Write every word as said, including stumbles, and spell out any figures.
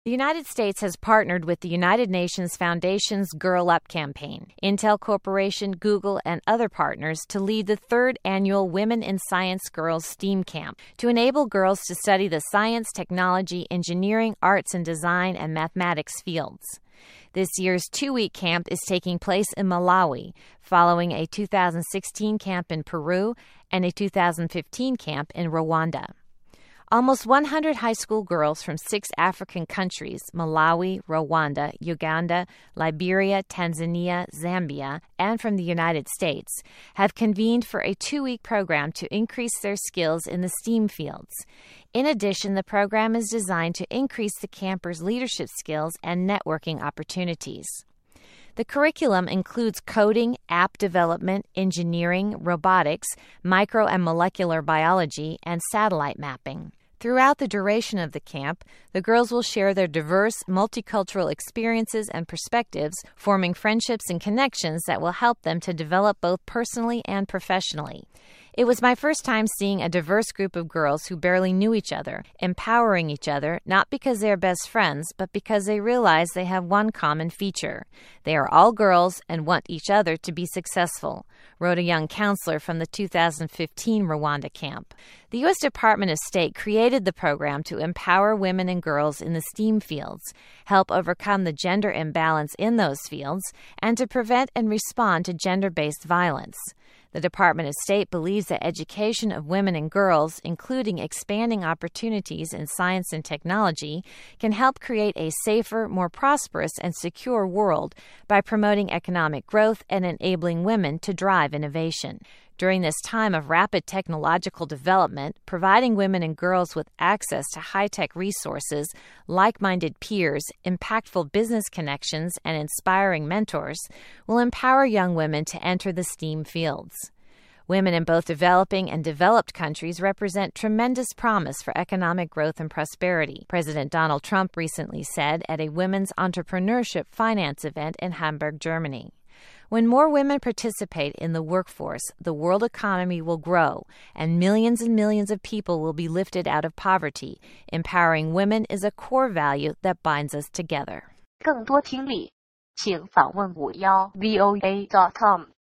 The United States has partnered with the United Nations Foundation's Girl Up campaign, Intel Corporation, Google, and other partners to lead the third annual Women in Science Girls STEAM Camp to enable girls to study the science, technology, engineering, arts and design, and mathematics fields. This year's two-week camp is taking place in Malawi, following a two thousand sixteen camp in Peru and a two thousand fifteen camp in Rwanda. Almost one hundred high school girls from six African countries, Malawi, Rwanda, Uganda, Liberia, Tanzania, Zambia, and from the United States, have convened for a two-week program to increase their skills in the STEAM fields. In addition, the program is designed to increase the campers' leadership skills and networking opportunities. The curriculum includes coding, app development, engineering, robotics, micro and molecular biology, and satellite mapping. Throughout the duration of the camp, the girls will share their diverse, multicultural experiences and perspectives, forming friendships and connections that will help them to develop both personally and professionally. It was my first time seeing a diverse group of girls who barely knew each other, empowering each other, not because they are best friends, but because they realize they have one common feature. They are all girls and want each other to be successful, wrote a young counselor from the two thousand fifteen Rwanda camp. The U S Department of State created the program to empower women and girls in the STEAM fields, help overcome the gender imbalance in those fields, and to prevent and respond to gender-based violence. The Department of State believes that education of women and girls, including expanding opportunities in science and technology, can help create a safer, more prosperous, and secure world by promoting economic growth and enabling women to drive innovation. During this time of rapid technological development, providing women and girls with access to high-tech resources, like-minded peers, impactful business connections, and inspiring mentors will empower young women to enter the STEAM fields. Women in both developing and developed countries represent tremendous promise for economic growth and prosperity, President Donald Trump recently said at a women's entrepreneurship finance event in Hamburg, Germany. When more women participate in the workforce, the world economy will grow, and millions and millions of people will be lifted out of poverty. Empowering women is a core value that binds us together. 更多听力，请访问五幺 V O A dot com。